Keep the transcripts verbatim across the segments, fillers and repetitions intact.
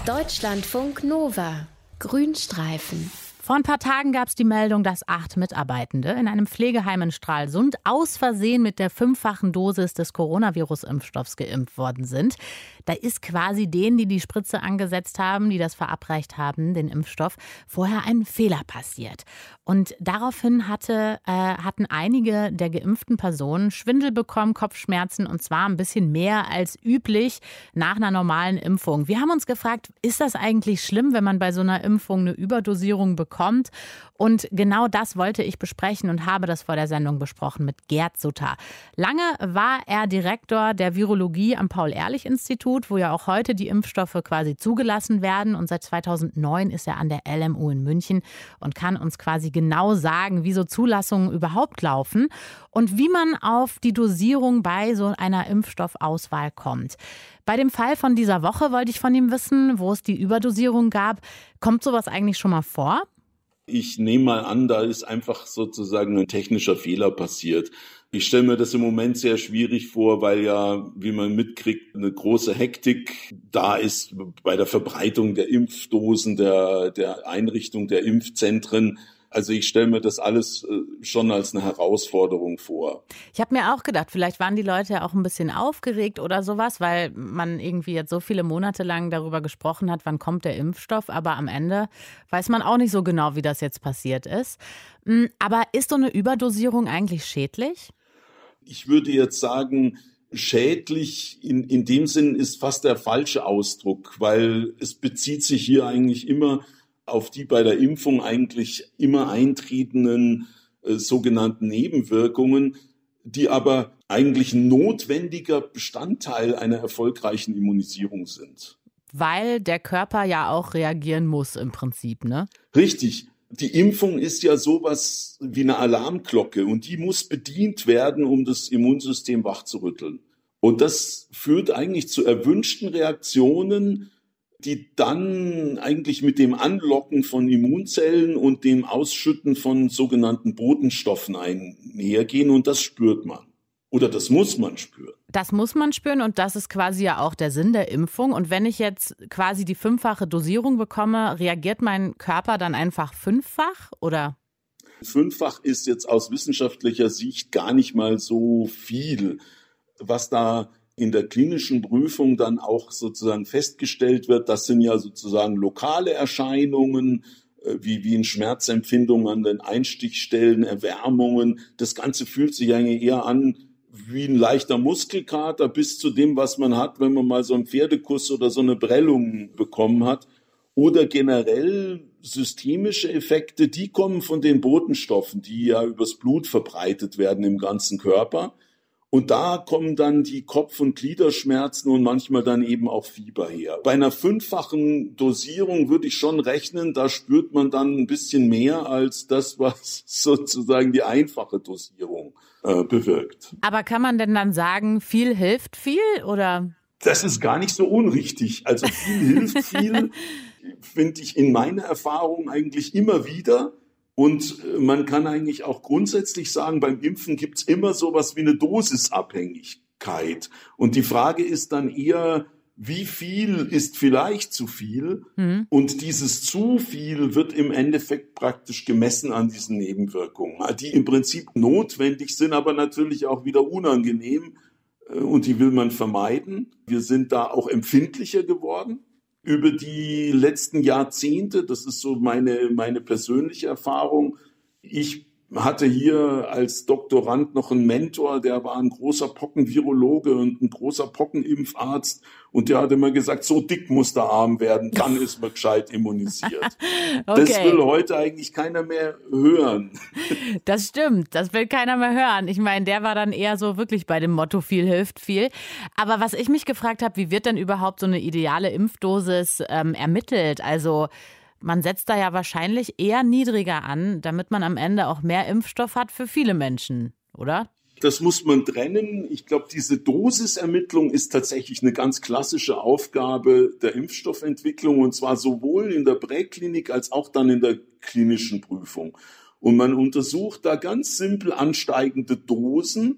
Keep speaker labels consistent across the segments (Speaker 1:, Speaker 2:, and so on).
Speaker 1: Deutschlandfunk Nova. Grünstreifen.
Speaker 2: Vor ein paar Tagen gab es die Meldung, dass acht Mitarbeitende in einem Pflegeheim in Stralsund aus Versehen mit der fünffachen Dosis des Coronavirus-Impfstoffs geimpft worden sind. Da ist quasi denen, die die Spritze angesetzt haben, die das verabreicht haben, den Impfstoff, vorher ein Fehler passiert. Und daraufhin hatte, äh, hatten einige der geimpften Personen Schwindel bekommen, Kopfschmerzen, und zwar ein bisschen mehr als üblich nach einer normalen Impfung. Wir haben uns gefragt, ist das eigentlich schlimm, wenn man bei so einer Impfung eine Überdosierung bekommt? Und genau das wollte ich besprechen und habe das vor der Sendung besprochen mit Gerd Sutter. Lange war er Direktor der Virologie am Paul-Ehrlich-Institut, wo ja auch heute die Impfstoffe quasi zugelassen werden. Und seit zweitausendneun ist er an der L M U in München und kann uns quasi genau sagen, wie so Zulassungen überhaupt laufen und wie man auf die Dosierung bei so einer Impfstoffauswahl kommt. Bei dem Fall von dieser Woche wollte ich von ihm wissen, wo es die Überdosierung gab. Kommt sowas eigentlich schon mal vor?
Speaker 3: Ich nehme mal an, da ist einfach sozusagen ein technischer Fehler passiert. Ich stelle mir das im Moment sehr schwierig vor, weil ja, wie man mitkriegt, eine große Hektik da ist bei der Verbreitung der Impfdosen, der, der Einrichtung der Impfzentren. Also ich stelle mir das alles schon als eine Herausforderung vor.
Speaker 2: Ich habe mir auch gedacht, vielleicht waren die Leute ja auch ein bisschen aufgeregt oder sowas, weil man irgendwie jetzt so viele Monate lang darüber gesprochen hat, wann kommt der Impfstoff. Aber am Ende weiß man auch nicht so genau, wie das jetzt passiert ist. Aber ist so eine Überdosierung eigentlich schädlich?
Speaker 3: Ich würde jetzt sagen, schädlich in, in dem Sinn ist fast der falsche Ausdruck, weil es bezieht sich hier eigentlich immer auf die bei der Impfung eigentlich immer eintretenden äh, sogenannten Nebenwirkungen, die aber eigentlich ein notwendiger Bestandteil einer erfolgreichen Immunisierung sind.
Speaker 2: Weil der Körper ja auch reagieren muss im Prinzip, ne?
Speaker 3: Richtig. Die Impfung ist ja sowas wie eine Alarmglocke und die muss bedient werden, um das Immunsystem wachzurütteln. Und das führt eigentlich zu erwünschten Reaktionen, die dann eigentlich mit dem Anlocken von Immunzellen und dem Ausschütten von sogenannten Botenstoffen einhergehen. Und das spürt man. Oder das muss man spüren.
Speaker 2: Das muss man spüren und das ist quasi ja auch der Sinn der Impfung. Und wenn ich jetzt quasi die fünffache Dosierung bekomme, reagiert mein Körper dann einfach fünffach, oder?
Speaker 3: Fünffach ist jetzt aus wissenschaftlicher Sicht gar nicht mal so viel. Was da in der klinischen Prüfung dann auch sozusagen festgestellt wird, das sind ja sozusagen lokale Erscheinungen, wie, wie in Schmerzempfindungen an den Einstichstellen, Erwärmungen. Das Ganze fühlt sich eigentlich eher an wie ein leichter Muskelkater bis zu dem, was man hat, wenn man mal so einen Pferdekuss oder so eine Prellung bekommen hat. Oder generell systemische Effekte, die kommen von den Botenstoffen, die ja übers Blut verbreitet werden im ganzen Körper. Und da kommen dann die Kopf- und Gliederschmerzen und manchmal dann eben auch Fieber her. Bei einer fünffachen Dosierung würde ich schon rechnen, da spürt man dann ein bisschen mehr als das, was sozusagen die einfache Dosierung äh, bewirkt.
Speaker 2: Aber kann man denn dann sagen, viel hilft viel, oder?
Speaker 3: Das ist gar nicht so unrichtig. Also viel hilft viel, finde ich in meiner Erfahrung eigentlich immer wieder. Und man kann eigentlich auch grundsätzlich sagen, beim Impfen gibt's immer sowas wie eine Dosisabhängigkeit. Und die Frage ist dann eher, wie viel ist vielleicht zu viel? Mhm. Und dieses zu viel wird im Endeffekt praktisch gemessen an diesen Nebenwirkungen, die im Prinzip notwendig sind, aber natürlich auch wieder unangenehm. Und die will man vermeiden. Wir sind da auch empfindlicher geworden über die letzten Jahrzehnte. Das ist so meine, meine persönliche Erfahrung. Ich hatte hier als Doktorand noch einen Mentor, der war ein großer Pockenvirologe und ein großer Pockenimpfarzt. Und der hat immer gesagt, so dick muss der Arm werden, dann ist man gescheit immunisiert. Okay. Das will heute eigentlich keiner mehr hören.
Speaker 2: Das stimmt, das will keiner mehr hören. Ich meine, der war dann eher so wirklich bei dem Motto, viel hilft viel. Aber was ich mich gefragt habe, wie wird denn überhaupt so eine ideale Impfdosis ähm, ermittelt? Also man setzt da ja wahrscheinlich eher niedriger an, damit man am Ende auch mehr Impfstoff hat für viele Menschen, oder?
Speaker 3: Das muss man trennen. Ich glaube, diese Dosisermittlung ist tatsächlich eine ganz klassische Aufgabe der Impfstoffentwicklung, und zwar sowohl in der Präklinik als auch dann in der klinischen Prüfung. Und man untersucht da ganz simpel ansteigende Dosen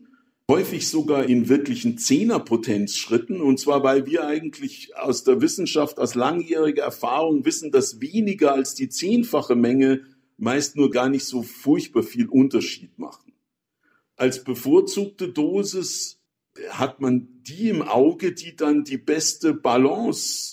Speaker 3: häufig sogar in wirklichen Zehnerpotenzschritten. Und zwar, weil wir eigentlich aus der Wissenschaft, aus langjähriger Erfahrung wissen, dass weniger als die zehnfache Menge meist nur gar nicht so furchtbar viel Unterschied machen. Als bevorzugte Dosis hat man die im Auge, die dann die beste Balance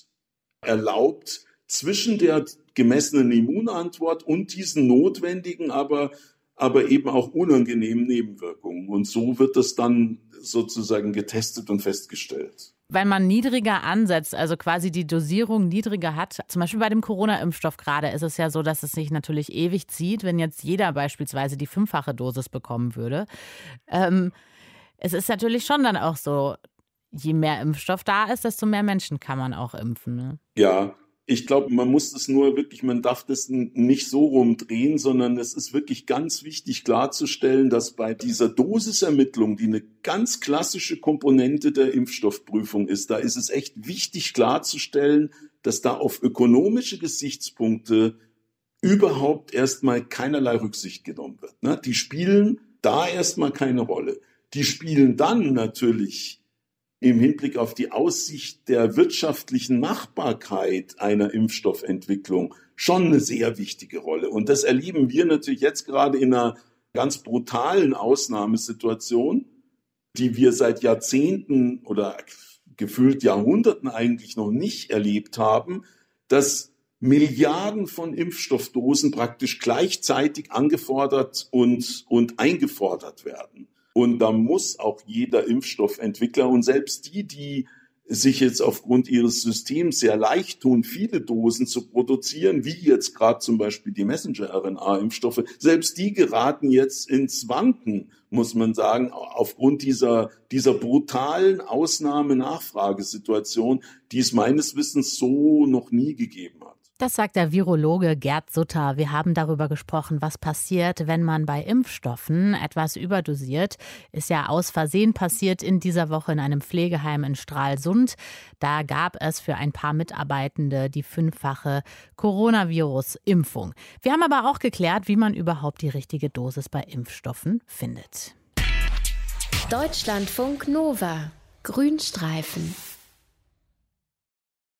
Speaker 3: erlaubt zwischen der gemessenen Immunantwort und diesen notwendigen, aber aber eben auch unangenehmen Nebenwirkungen. Und so wird das dann sozusagen getestet und festgestellt.
Speaker 2: Wenn man niedriger ansetzt, also quasi die Dosierung niedriger hat, zum Beispiel bei dem Corona-Impfstoff gerade, ist es ja so, dass es sich natürlich ewig zieht, wenn jetzt jeder beispielsweise die fünffache Dosis bekommen würde. Ähm, es ist natürlich schon dann auch so, je mehr Impfstoff da ist, desto mehr Menschen kann man auch impfen. Ne?
Speaker 3: Ja. Ich glaube, man muss es nur wirklich, man darf das nicht so rumdrehen, sondern es ist wirklich ganz wichtig klarzustellen, dass bei dieser Dosisermittlung, die eine ganz klassische Komponente der Impfstoffprüfung ist, da ist es echt wichtig klarzustellen, dass da auf ökonomische Gesichtspunkte überhaupt erstmal keinerlei Rücksicht genommen wird. Die spielen da erstmal keine Rolle. Die spielen dann natürlich im Hinblick auf die Aussicht der wirtschaftlichen Machbarkeit einer Impfstoffentwicklung schon eine sehr wichtige Rolle. Und das erleben wir natürlich jetzt gerade in einer ganz brutalen Ausnahmesituation, die wir seit Jahrzehnten oder gefühlt Jahrhunderten eigentlich noch nicht erlebt haben, dass Milliarden von Impfstoffdosen praktisch gleichzeitig angefordert und, und eingefordert werden. Und da muss auch jeder Impfstoffentwickler und selbst die, die sich jetzt aufgrund ihres Systems sehr leicht tun, viele Dosen zu produzieren, wie jetzt gerade zum Beispiel die Messenger-R N A-Impfstoffe, selbst die geraten jetzt ins Wanken, muss man sagen, aufgrund dieser, dieser brutalen Ausnahme-Nachfragesituation, die es meines Wissens so noch nie gegeben hat.
Speaker 2: Das sagt der Virologe Gerd Sutter. Wir haben darüber gesprochen, was passiert, wenn man bei Impfstoffen etwas überdosiert. Ist ja aus Versehen passiert in dieser Woche in einem Pflegeheim in Stralsund. Da gab es für ein paar Mitarbeitende die fünffache Coronavirus-Impfung. Wir haben aber auch geklärt, wie man überhaupt die richtige Dosis bei Impfstoffen findet.
Speaker 1: Deutschlandfunk Nova. Grünstreifen.